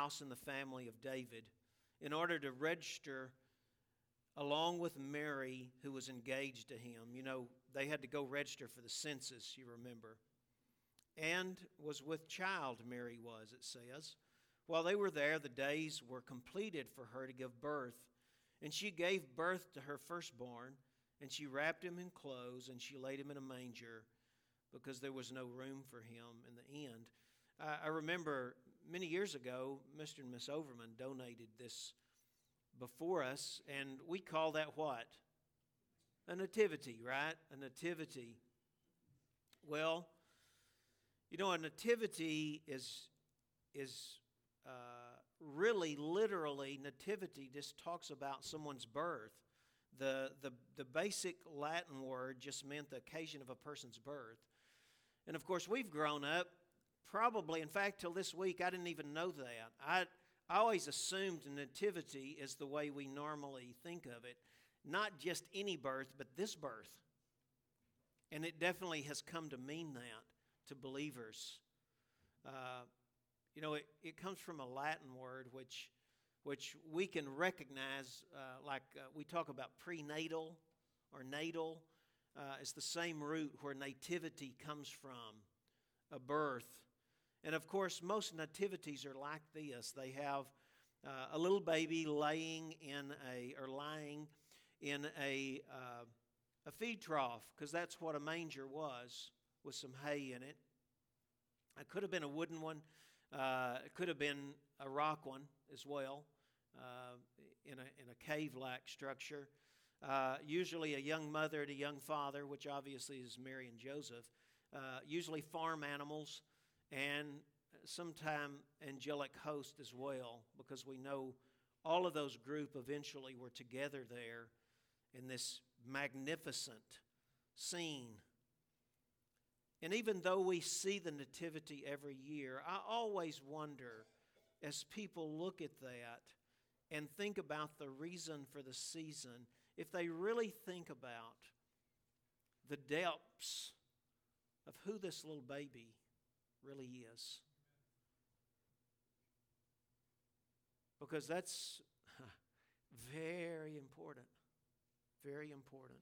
house in the family of David in order to register along with Mary, who was engaged to him. You know, they had to go register for the census, you remember. And was with child, Mary was, it says. While they were there, the days were completed for her to give birth. And she gave birth to her firstborn, and she wrapped him in clothes, and she laid him in a manger, because there was no room for him in the inn. I remember many years ago, Mr. and Miss Overman donated this before us, and we call that what? A nativity, right? A nativity. Well, you know, a nativity is really, literally, nativity just talks about someone's birth. The basic Latin word just meant the occasion of a person's birth. And of course, we've grown up, probably, in fact, till this week, I didn't even know that. I always assumed nativity is the way we normally think of it. Not just any birth, but this birth. And it definitely has come to mean that to believers. You know, it comes from a Latin word which we can recognize, we talk about prenatal or natal. It's the same root where nativity comes from, a birth. And of course, most nativities are like this. They have a little baby lying in a feed trough, because that's what a manger was, with some hay in it. It could have been a wooden one. It could have been a rock one as well, in a cave-like structure. Usually a young mother and a young father, which obviously is Mary and Joseph. Usually farm animals, and sometime angelic host as well, because we know all of those group eventually were together there in this magnificent scene. And even though we see the nativity every year, I always wonder, as people look at that and think about the reason for the season, if they really think about the depths of who this little baby really is. Because that's very important. Very important.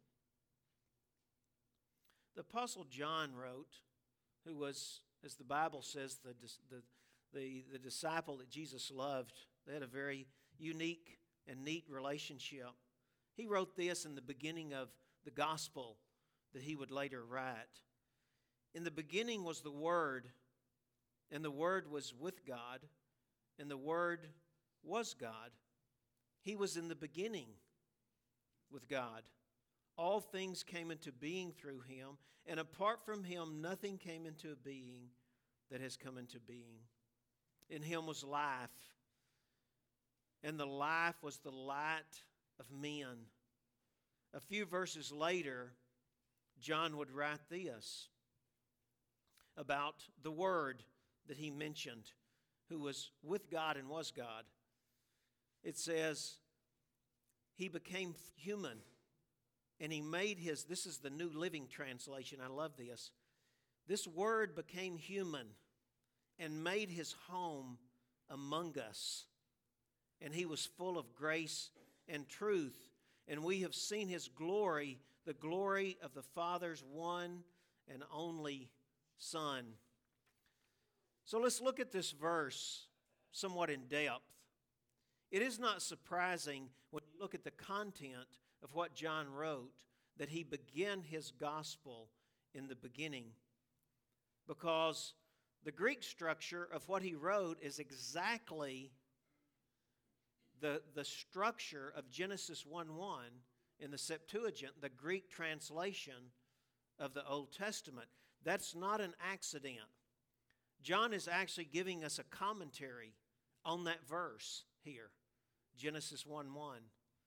The Apostle John wrote, who was, as the Bible says, the disciple that Jesus loved. They had a very unique and neat relationship. He wrote this in the beginning of the gospel that he would later write. In the beginning was the Word, and the Word was with God, and the Word was God. He was in the beginning with God. All things came into being through him, and apart from him, nothing came into being that has come into being. In him was life, and the life was the light of men. A few verses later, John would write this about the Word that he mentioned, who was with God and was God. It says, he became human. And he made this is the New Living Translation, I love this. This Word became human and made his home among us. And he was full of grace and truth. And we have seen his glory, the glory of the Father's one and only Son. So let's look at this verse somewhat in depth. It is not surprising when you look at the content of what John wrote that he began his gospel in the beginning, because the Greek structure of what he wrote is exactly the structure of Genesis 1:1 in the Septuagint, the Greek translation of the Old Testament. That's not an accident. John is actually giving us a commentary on that verse here, Genesis 1:1.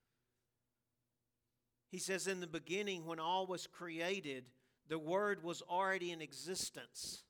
He says, in the beginning, when all was created, the Word was already in existence.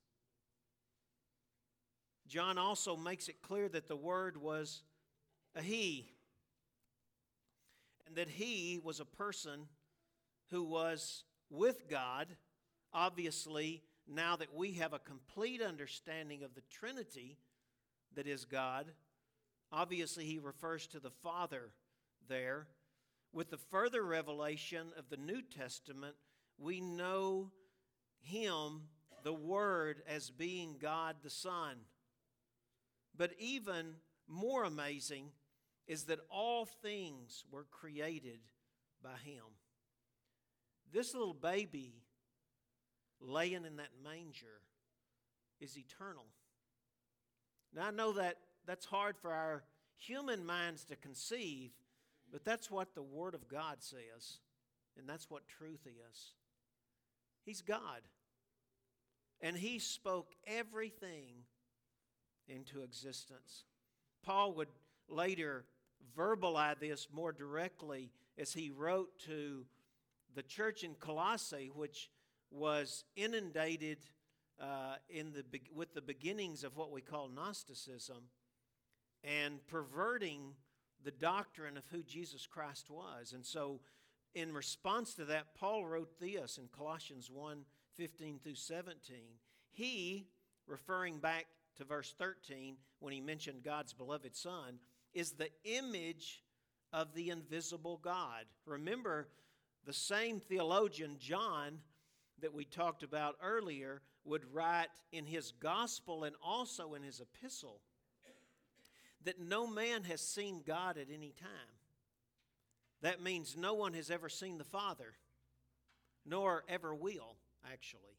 John also makes it clear that the Word was a he, and that he was a person who was with God. Obviously, now that we have a complete understanding of the Trinity that is God, Obviously, he refers to the Father there. With the further revelation of the New Testament, we know him, the Word, as being God the Son. But even more amazing is that all things were created by him. This little baby laying in that manger is eternal. Now, I know that that's hard for our human minds to conceive, but that's what the Word of God says, and that's what truth is. He's God, and he spoke everything into existence. Paul would later verbalize this more directly as he wrote to the church in Colossae, which was inundated with the beginnings of what we call Gnosticism and perverting the doctrine of who Jesus Christ was. And so in response to that, Paul wrote this in Colossians 1:15 through 17. He, referring back to verse 13 when he mentioned God's beloved Son, is the image of the invisible God. Remember, the same theologian, John, that we talked about earlier, would write in his gospel and also in his epistle that no man has seen God at any time. That means no one has ever seen the Father, nor ever will, actually.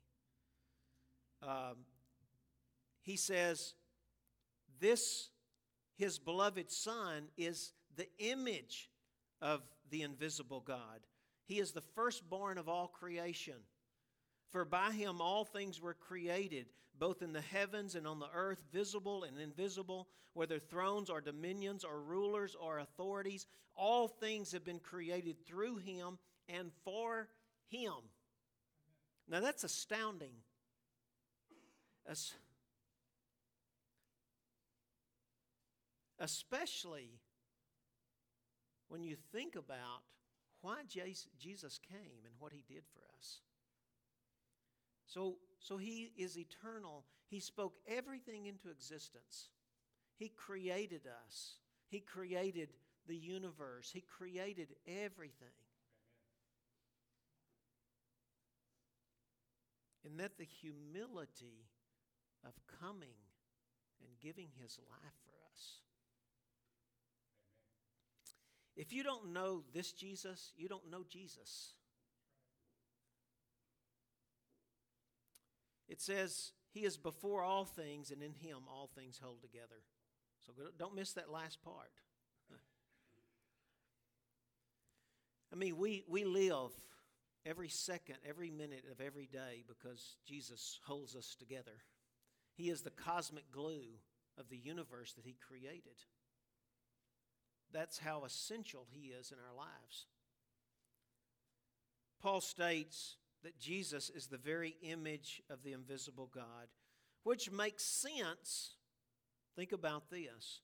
He says, this, his beloved Son, is the image of the invisible God. He is the firstborn of all creation. For by him all things were created, both in the heavens and on the earth, visible and invisible, whether thrones or dominions or rulers or authorities. All things have been created through him and for him. Now that's astounding. Especially when you think about why Jesus came and what he did for us. So he is eternal. He spoke everything into existence. He created us. He created the universe. He created everything. And that the humility of coming and giving his life for us. If you don't know this Jesus, you don't know Jesus. It says, he is before all things, and in him all things hold together. So don't miss that last part. I mean, we live every second, every minute of every day because Jesus holds us together. He is the cosmic glue of the universe that he created. That's how essential he is in our lives. Paul states that Jesus is the very image of the invisible God, which makes sense, think about this,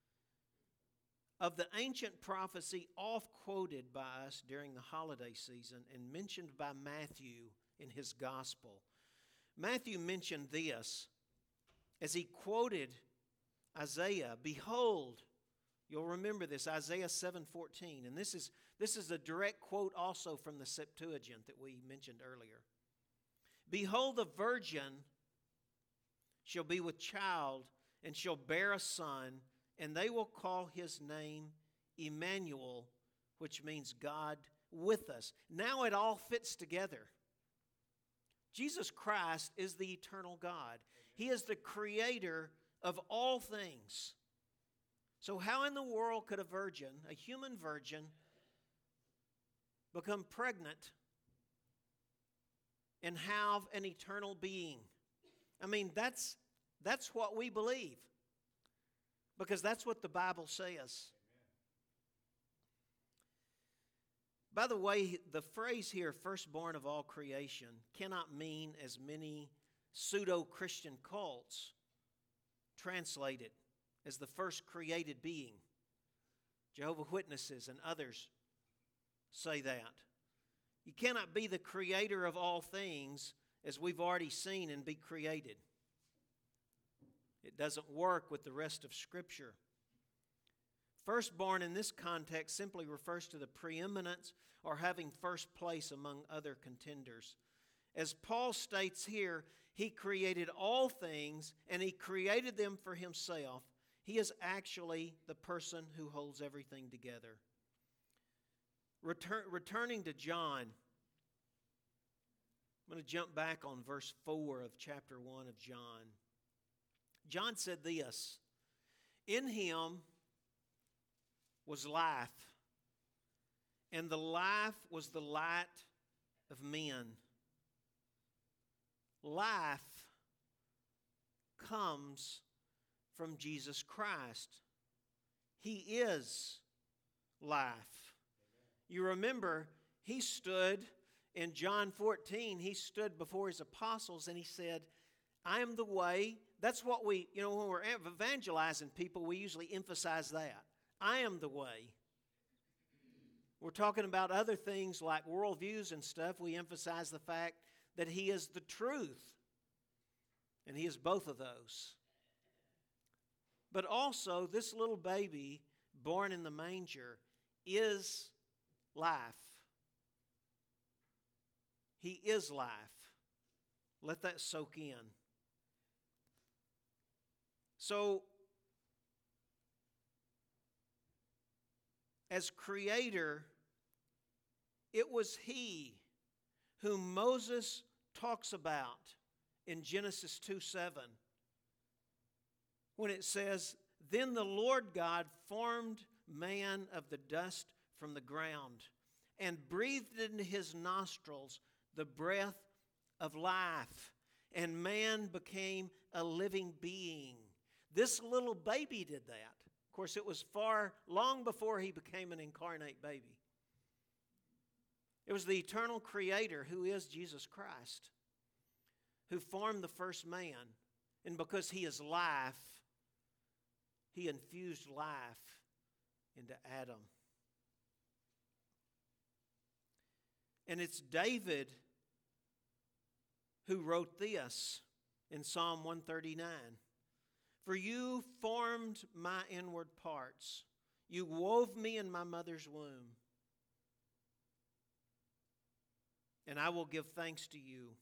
of the ancient prophecy oft quoted by us during the holiday season and mentioned by Matthew in his gospel. Matthew mentioned this as he quoted Isaiah, behold, you'll remember this, Isaiah 7:14, and this is a direct quote also from the Septuagint that we mentioned earlier. Behold, the virgin shall be with child and shall bear a son, and they will call his name Emmanuel, which means God with us. Now it all fits together. Jesus Christ is the eternal God. He is the creator of all things. So how in the world could a virgin, a human virgin, become pregnant and have an eternal being? I mean, that's what we believe, because that's what the Bible says. By the way, the phrase here, firstborn of all creation, cannot mean, as many pseudo-Christian cults translate it, as the first created being. Jehovah's Witnesses and others say that. You cannot be the creator of all things, as we've already seen, and be created. It doesn't work with the rest of Scripture. Firstborn in this context simply refers to the preeminence or having first place among other contenders. As Paul states here, he created all things and he created them for himself. He is actually the person who holds everything together. Returning to John, I'm going to jump back on verse 4 of chapter 1 of John. John said this, "In him was life, and the life was the light of men." Life comes from Jesus Christ. He is life. You remember, he stood in John 14, he stood before his apostles and he said, "I am the way." That's what when we're evangelizing people, we usually emphasize that. I am the way. We're talking about other things like worldviews and stuff. We emphasize the fact that he is the truth. And he is both of those. But also, this little baby born in the manger is life. He is life. Let that soak in. So, as creator, it was he whom Moses talks about in Genesis 2:7, when it says, "Then the Lord God formed man of the dust from the ground and breathed into his nostrils the breath of life, and man became a living being." This little baby did that. Of course, it was long before he became an incarnate baby. It was the eternal creator, who is Jesus Christ, who formed the first man. And because he is life, he infused life into Adam. And it's David who wrote this in Psalm 139. "For you formed my inward parts. You wove me in my mother's womb. And I will give thanks to you.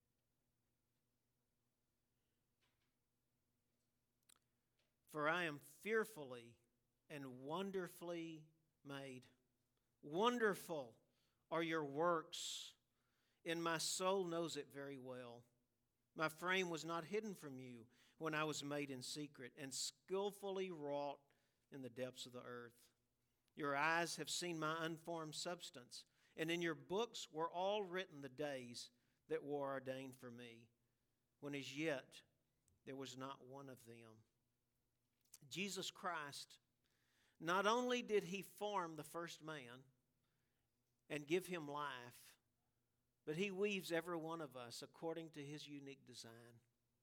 For I am fearfully and wonderfully made. Wonderful are your works, and my soul knows it very well. My frame was not hidden from you when I was made in secret and skillfully wrought in the depths of the earth. Your eyes have seen my unformed substance, and in your books were all written the days that were ordained for me, when as yet there was not one of them." Jesus Christ, not only did he form the first man and give him life, but he weaves every one of us according to his unique design.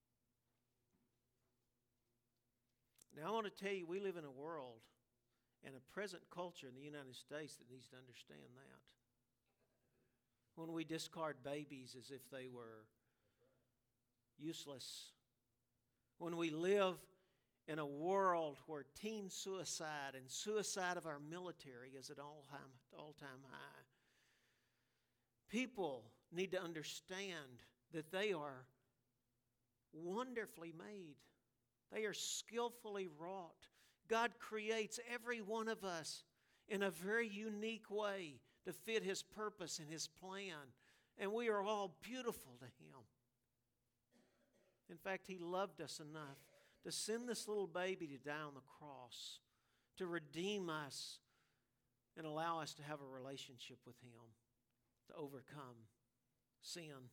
Now I want to tell you, we live in a world and a present culture in the United States that needs to understand that. When we discard babies as if they were useless. When we live in a world where teen suicide and suicide of our military is at all-time high. People need to understand that they are wonderfully made. They are skillfully wrought. God creates every one of us in a very unique way to fit his purpose and his plan. And we are all beautiful to him. In fact, he loved us enough to send this little baby to die on the cross, to redeem us and allow us to have a relationship with him, to overcome sin.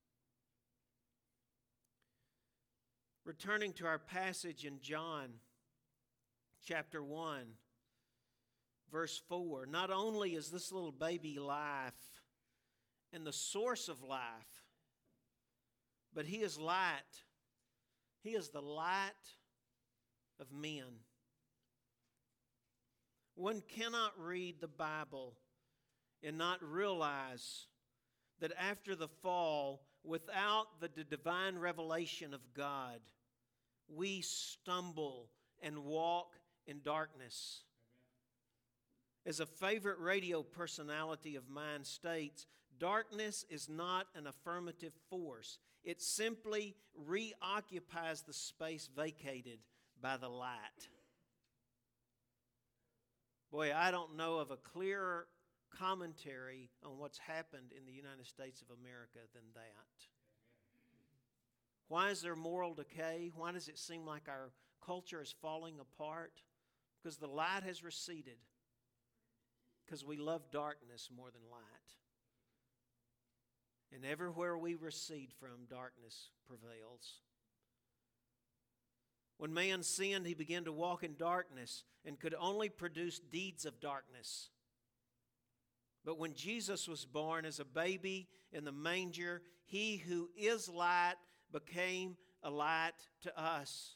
Returning to our passage in John chapter 1, verse 4, not only is this little baby life and the source of life, but he is light. He is the light of men. One cannot read the Bible and not realize that after the fall, without the divine revelation of God, we stumble and walk in darkness. as a favorite radio personality of mine states, darkness is not an affirmative force. It simply reoccupies the space vacated by the light. Boy, I don't know of a clearer commentary on what's happened in the United States of America than that. Why is there moral decay? Why does it seem like our culture is falling apart? Because the light has receded. Because we love darkness more than light. And everywhere we recede from, darkness prevails. When man sinned, he began to walk in darkness and could only produce deeds of darkness. But when Jesus was born as a baby in the manger, he who is light became a light to us.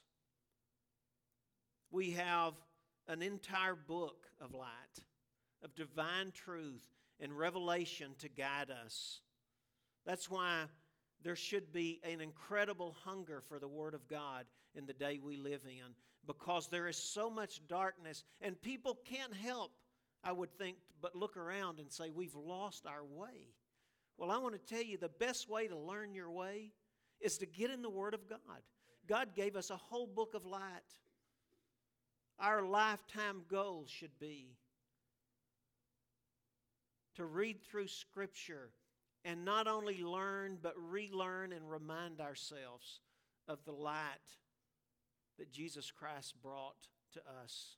We have an entire book of light, of divine truth and revelation to guide us. That's why there should be an incredible hunger for the Word of God in the day we live in, because there is so much darkness, and people can't help, I would think, but look around and say, we've lost our way. Well, I want to tell you, the best way to learn your way is to get in the Word of God. God gave us a whole book of light. Our lifetime goal should be to read through Scripture and not only learn, but relearn and remind ourselves of the light that Jesus Christ brought to us.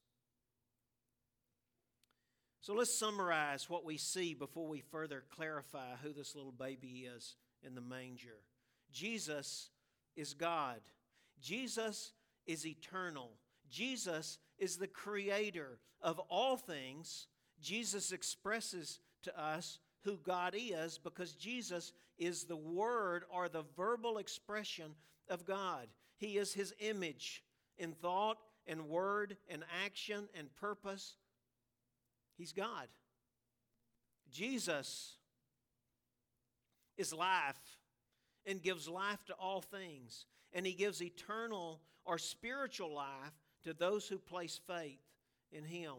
So let's summarize what we see before we further clarify who this little baby is in the manger. Jesus is God. Jesus is eternal. Jesus is the creator of all things. Jesus expresses to us who God is because Jesus is the word or the verbal expression of God. He is His image in thought and word and action and purpose. He's God. Jesus is life and gives life to all things. And He gives eternal or spiritual life to those who place faith in Him.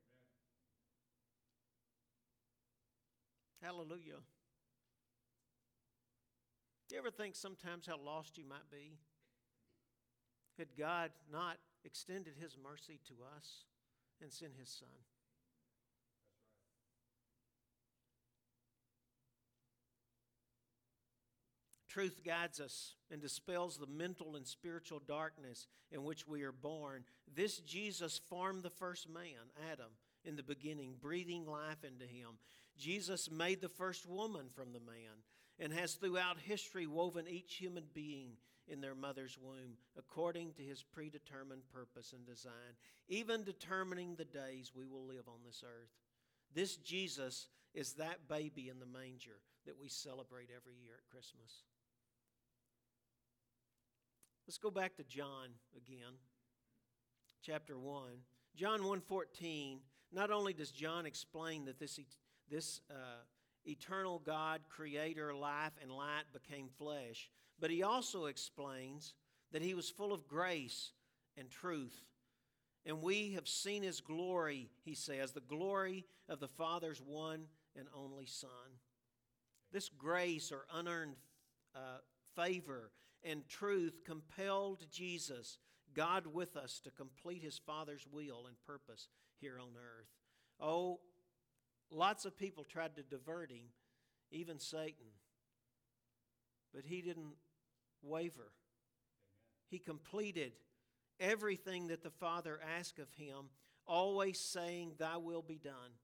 Hallelujah. Do you ever think sometimes how lost you might be? Had God not extended His mercy to us and sent His Son? Truth guides us and dispels the mental and spiritual darkness in which we are born. This Jesus formed the first man, Adam, in the beginning, breathing life into him. Jesus made the first woman from the man and has throughout history woven each human being in their mother's womb according to His predetermined purpose and design, even determining the days we will live on this earth. This Jesus is that baby in the manger that we celebrate every year at Christmas. Let's go back to John again, chapter 1. John 1:14, not only does John explain that this eternal God, creator, life, and light became flesh, but he also explains that He was full of grace and truth. And we have seen His glory, he says, the glory of the Father's one and only Son. This grace or unearned favor and truth compelled Jesus, God with us, to complete His Father's will and purpose here on earth. Oh, lots of people tried to divert Him, even Satan. But He didn't waver. He completed everything that the Father asked of Him, always saying, "Thy will be done."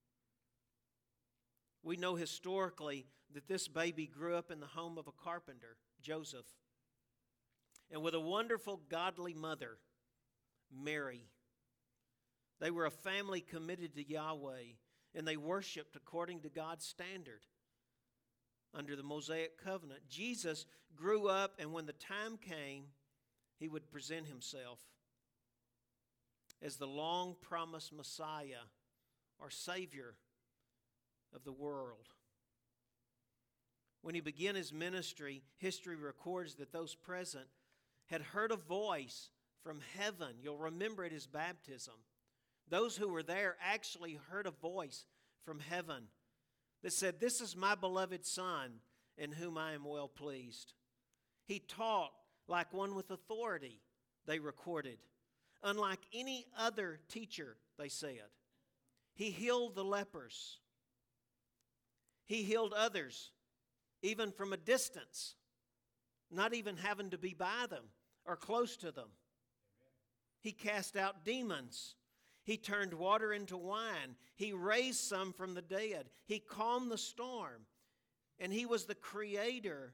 We know historically that this baby grew up in the home of a carpenter, Joseph, and with a wonderful godly mother, Mary. They were a family committed to Yahweh, and they worshiped according to God's standard under the Mosaic covenant. Jesus grew up, and when the time came, He would present Himself as the long-promised Messiah or Savior of the world. When He began His ministry, history records that those present had heard a voice from heaven. You'll remember at His baptism. Those who were there actually heard a voice from heaven that said, "This is my beloved Son, in whom I am well pleased." He taught like one with authority, they recorded, unlike any other teacher, they said. He healed the lepers. He healed others, even from a distance, not even having to be by them or close to them. He cast out demons. He turned water into wine. He raised some from the dead. He calmed the storm. And He was the creator.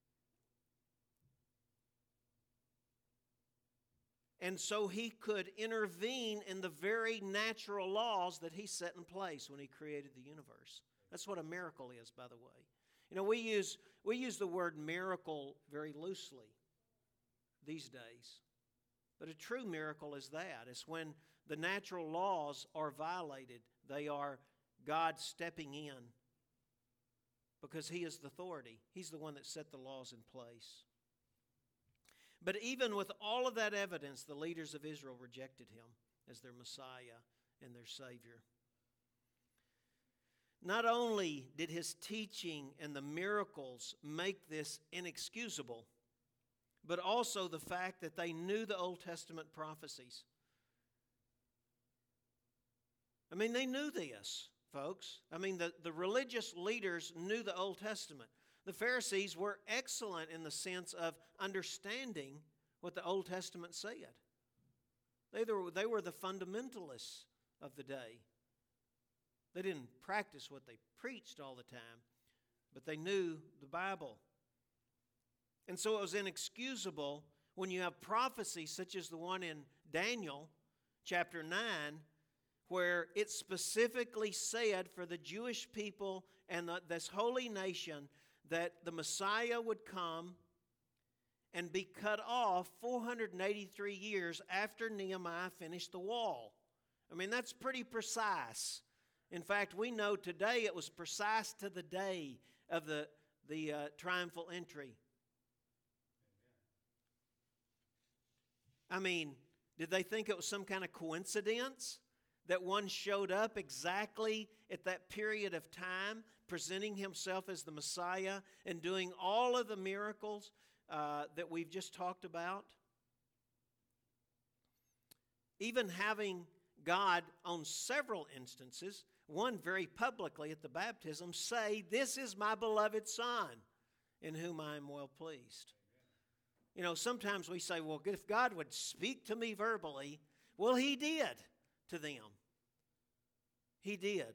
And so He could intervene in the very natural laws that He set in place when He created the universe. That's what a miracle is, by the way. You know, we use the word miracle very loosely these days. But a true miracle is that. It's when the natural laws are violated. They are God stepping in because He is the authority. He's the one that set the laws in place. But even with all of that evidence, the leaders of Israel rejected Him as their Messiah and their Savior. Not only did His teaching and the miracles make this inexcusable, but also the fact that they knew the Old Testament prophecies. I mean, they knew this, folks. I mean, the religious leaders knew the Old Testament. The Pharisees were excellent in the sense of understanding what the Old Testament said. They were the fundamentalists of the day. They didn't practice what they preached all the time, but they knew the Bible. And so it was inexcusable when you have prophecies such as the one in Daniel chapter 9, where it specifically said for the Jewish people and this holy nation that the Messiah would come and be cut off 483 years after Nehemiah finished the wall. I mean, that's pretty precise. In fact, we know today it was precise to the day of the triumphal entry. I mean, did they think it was some kind of coincidence that one showed up exactly at that period of time, presenting himself as the Messiah and doing all of the miracles that we've just talked about? Even having God on several instances, one very publicly at the baptism, say, "This is my beloved Son, in whom I am well pleased." You know, sometimes we say, well, if God would speak to me verbally, well, He did to them. He did.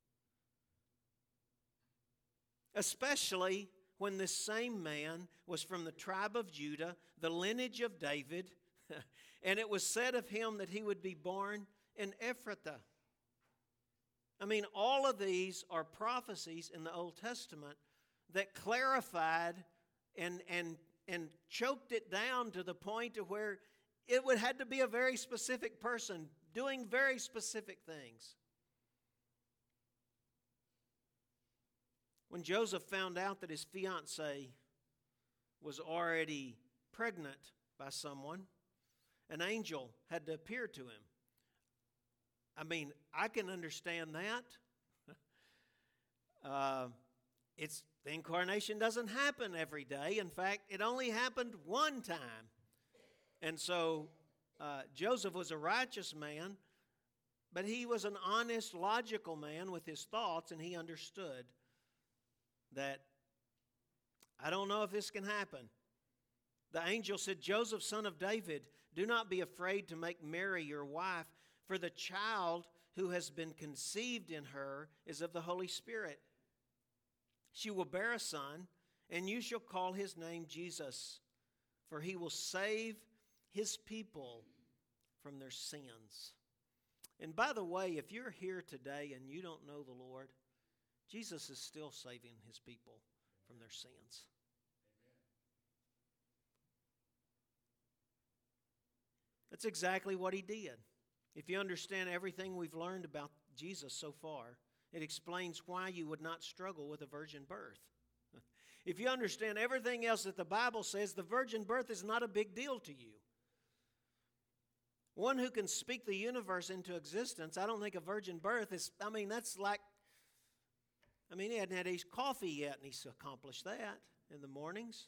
Especially when this same man was from the tribe of Judah, the lineage of David, and it was said of him that he would be born in Ephrathah. I mean, all of these are prophecies in the Old Testament that clarified and choked it down to the point to where it had to be a very specific person doing very specific things. When Joseph found out that his fiancée was already pregnant by someone, an angel had to appear to him. I mean, I can understand that. The incarnation doesn't happen every day. In fact, it only happened one time. And so Joseph was a righteous man, but he was an honest, logical man with his thoughts, and he understood that, I don't know if this can happen. The angel said, "Joseph, son of David, do not be afraid to make Mary your wife, for the child who has been conceived in her is of the Holy Spirit. She will bear a son, and you shall call his name Jesus, for he will save his people from their sins." And by the way, if you're here today and you don't know the Lord, Jesus is still saving His people from their sins. That's exactly what He did. If you understand everything we've learned about Jesus so far, it explains why you would not struggle with a virgin birth. If you understand everything else that the Bible says, the virgin birth is not a big deal to you. One who can speak the universe into existence. I don't think a virgin birth is, that's like, he hadn't had his coffee yet, and he's accomplished that in the mornings.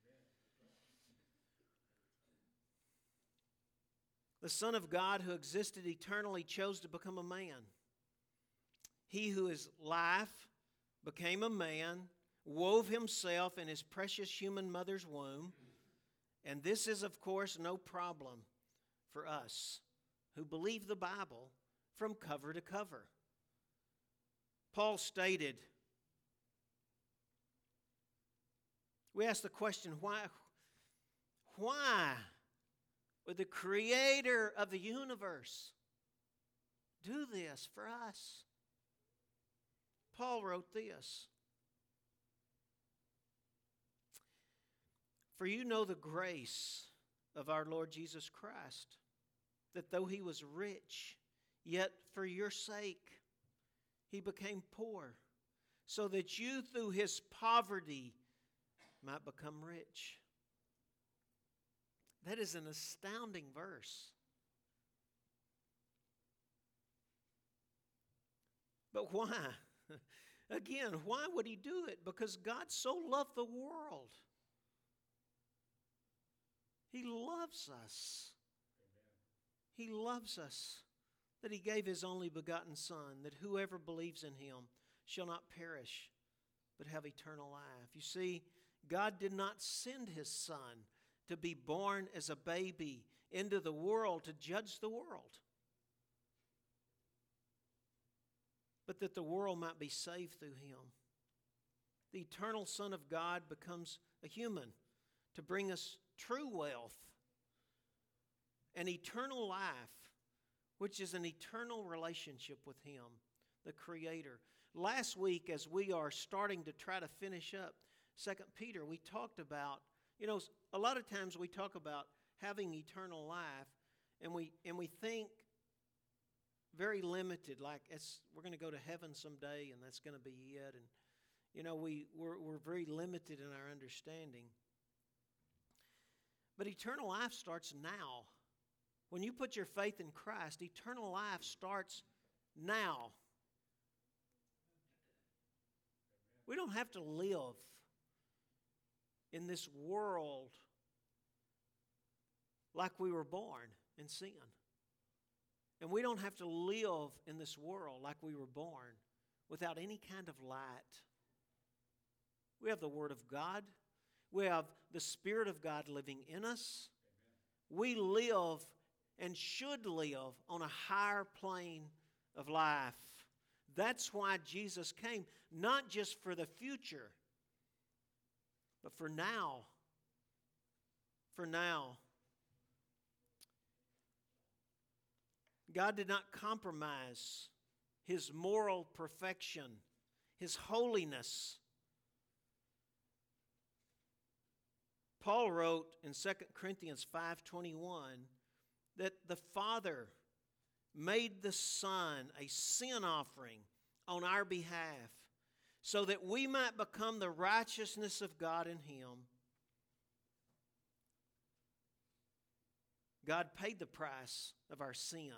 The Son of God who existed eternally chose to become a man. He who is life became a man, wove himself in his precious human mother's womb. And this is, of course, no problem for us who believe the Bible from cover to cover. Paul stated, we ask the question, why would the Creator of the universe do this for us? Paul wrote this, "For you know the grace of our Lord Jesus Christ, that though he was rich, yet for your sake he became poor, so that you through his poverty might become rich." That is an astounding verse. But why? Again, why would he do it? Because God so loved the world. He loves us. He loves us, that he gave his only begotten Son, that whoever believes in him shall not perish, but have eternal life. You see, God did not send his Son to be born as a baby into the world to judge the world, but that the world might be saved through him. The eternal Son of God becomes a human to bring us true wealth and eternal life, which is an eternal relationship with him, the Creator. Last week, as we are starting to try to finish up 2 Peter, we talked about, a lot of times we talk about having eternal life, and we think very limited, like we're going to go to heaven someday, and that's going to be it. And we're very limited in our understanding. But eternal life starts now. When you put your faith in Christ, eternal life starts now. We don't have to live in this world like we were born in sin. And we don't have to live in this world like we were born without any kind of light. We have the Word of God. We have the Spirit of God living in us. We live and should live on a higher plane of life. That's why Jesus came, not just for the future, but for now. For now. God did not compromise his moral perfection, his holiness. Paul wrote in 2 Corinthians 5:21 that the Father made the Son a sin offering on our behalf so that we might become the righteousness of God in him. God paid the price of our sin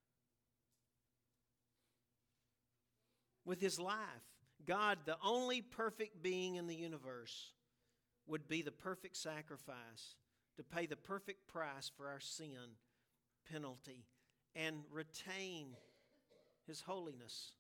with his life. God, the only perfect being in the universe, would be the perfect sacrifice to pay the perfect price for our sin penalty and retain his holiness.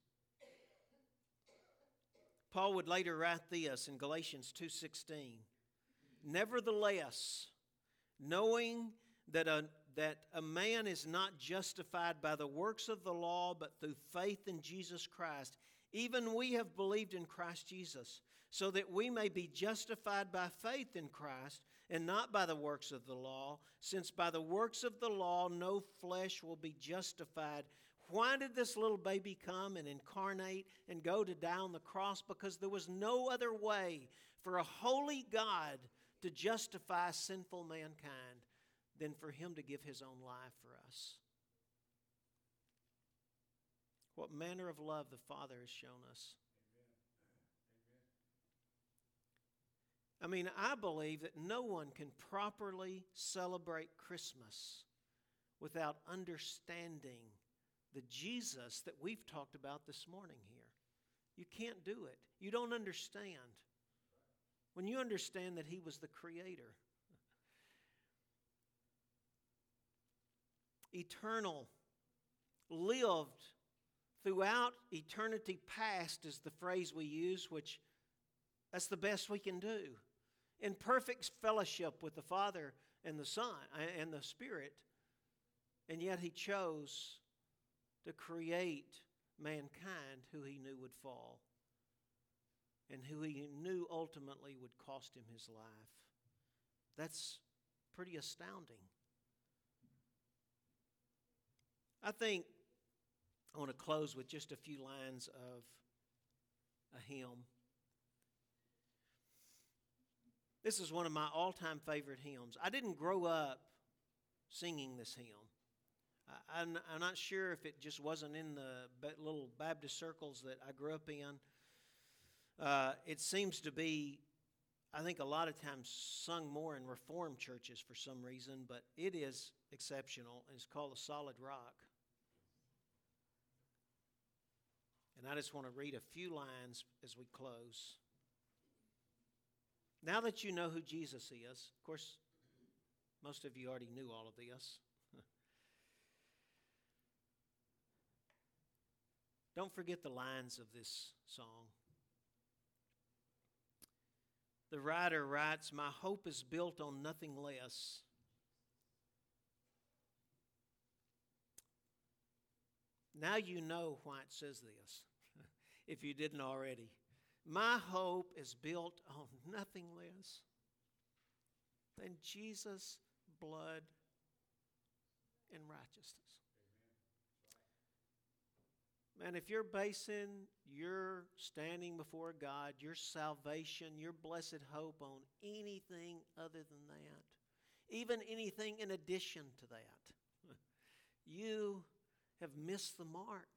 Paul would later write this in Galatians 2:16. "Nevertheless, knowing that a man is not justified by the works of the law, but through faith in Jesus Christ, even we have believed in Christ Jesus, so that we may be justified by faith in Christ and not by the works of the law, since by the works of the law no flesh will be justified." Why did this little baby come and incarnate and go to die on the cross? Because there was no other way for a holy God to justify sinful mankind than for him to give his own life for us. What manner of love the Father has shown us. I believe that no one can properly celebrate Christmas without understanding the Jesus that we've talked about this morning here. You can't do it. You don't understand. When you understand that He was the Creator, eternal, lived throughout eternity past is the phrase we use, which that's the best we can do. In perfect fellowship with the Father and the Son and the Spirit. And yet He chose to create mankind who He knew would fall and who He knew ultimately would cost Him His life. That's pretty astounding. I think I want to close with just a few lines of a hymn. This is one of my all-time favorite hymns. I didn't grow up singing this hymn. I'm not sure if it just wasn't in the little Baptist circles that I grew up in. It seems to be, I think, a lot of times sung more in Reformed churches for some reason, but it is exceptional, and it's called "The Solid Rock." And I just want to read a few lines as we close. Now that you know who Jesus is, of course, most of you already knew all of this. Don't forget the lines of this song. The writer writes, "My hope is built on nothing less Now you know why it says this, if you didn't already. My hope is built on nothing less than Jesus' blood and righteousness. Man, if you're basing your standing before God, your salvation, your blessed hope on anything other than that, even anything in addition to that, you have missed the mark.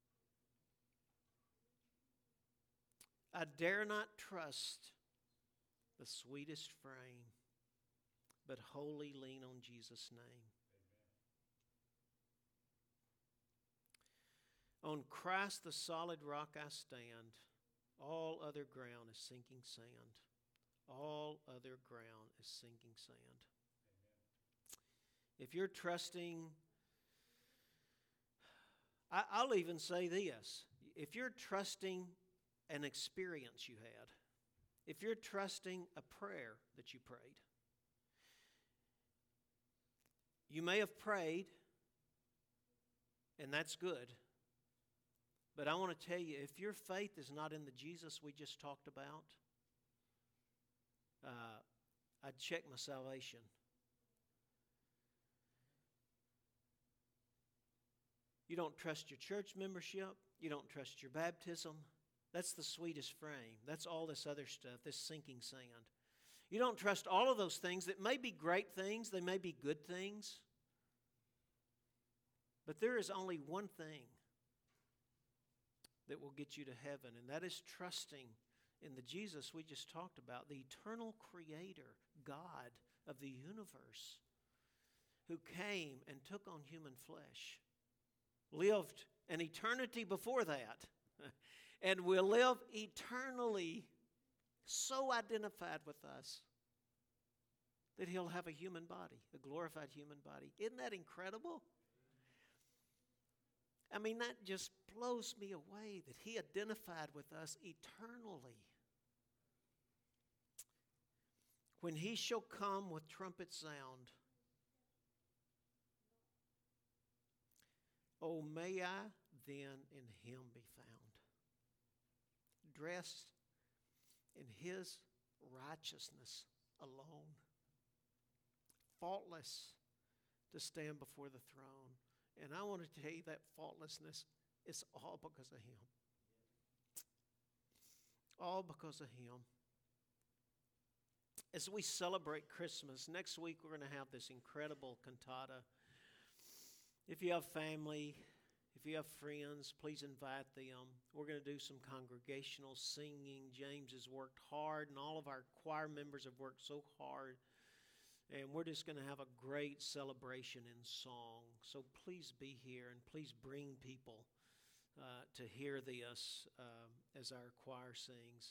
I dare not trust the sweetest frame, but wholly lean on Jesus' name. On Christ the solid rock I stand. All other ground is sinking sand. All other ground is sinking sand. If you're trusting, I'll even say this. If you're trusting an experience you had, if you're trusting a prayer that you prayed, you may have prayed, and that's good. But I want to tell you, if your faith is not in the Jesus we just talked about, I'd check my salvation. You don't trust your church membership. You don't trust your baptism. That's the sweetest frame. That's all this other stuff, this sinking sand. You don't trust all of those things that may be great things. They may be good things. But there is only one thing that will get you to heaven, and that is trusting in the Jesus we just talked about, the eternal creator, God of the universe, who came and took on human flesh, lived an eternity before that, and will live eternally so identified with us that he'll have a human body, a glorified human body. Isn't that incredible? I mean, that just blows me away that he identified with us eternally. When he shall come with trumpet sound, oh, may I then in him be found, dressed in his righteousness alone, faultless to stand before the throne. And I want to tell you that faultlessness is all because of him. All because of him. As we celebrate Christmas, next week we're going to have this incredible cantata. If you have family, if you have friends, please invite them. We're going to do some congregational singing. James has worked hard, and all of our choir members have worked so hard And we're just going to have a great celebration in song. So please be here and please bring people to hear this as our choir sings.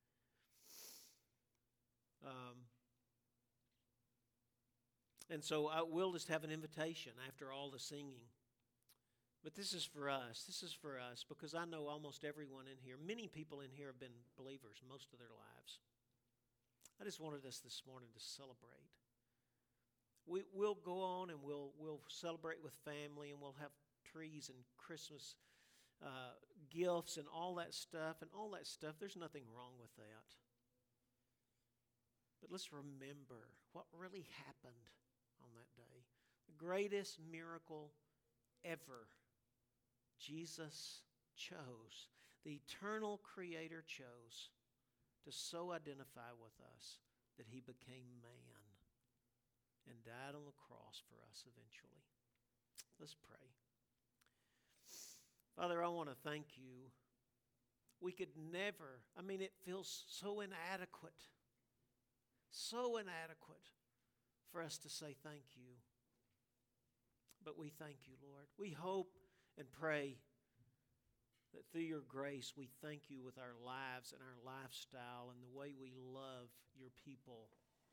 And so we'll just have an invitation after all the singing. But this is for us. This is for us because I know almost everyone in here, many people in here have been believers most of their lives. I just wanted us this morning to celebrate. We'll go on and we'll celebrate with family, and we'll have trees and Christmas gifts and all that stuff. And all that stuff, there's nothing wrong with that. But let's remember what really happened on that day. The greatest miracle ever. Jesus chose, the eternal Creator chose to so identify with us that He became man and died on the cross for us eventually. Let's pray. Father, I want to thank you. We could never, it feels so inadequate for us to say thank you. But we thank you, Lord. We hope and pray that through your grace we thank you with our lives and our lifestyle and the way we love your people.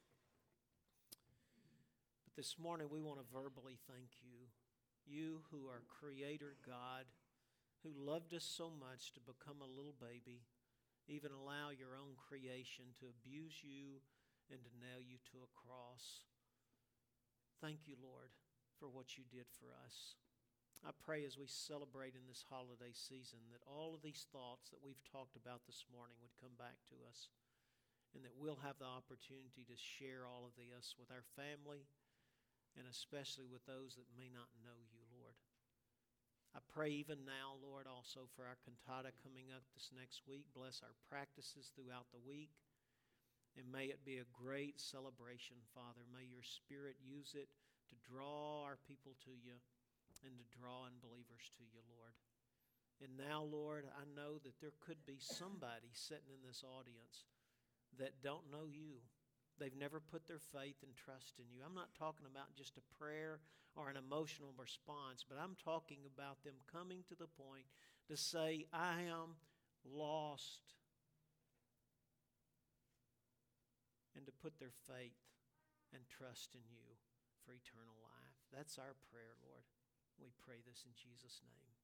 But this morning we want to verbally thank you. You who are Creator God, who loved us so much to become a little baby, even allow your own creation to abuse you and to nail you to a cross. Thank you, Lord, for what you did for us. I pray as we celebrate in this holiday season that all of these thoughts that we've talked about this morning would come back to us, and that we'll have the opportunity to share all of this with our family and especially with those that may not know you, Lord. I pray even now, Lord, also for our cantata coming up this next week. Bless our practices throughout the week, and may it be a great celebration, Father. May your Spirit use it to draw our people to you and to draw unbelievers to you, Lord. And now, Lord, I know that there could be somebody sitting in this audience that don't know you. They've never put their faith and trust in you. I'm not talking about just a prayer or an emotional response, but I'm talking about them coming to the point to say, I am lost, and to put their faith and trust in you for eternal life. That's our prayer, Lord. We pray this in Jesus' name.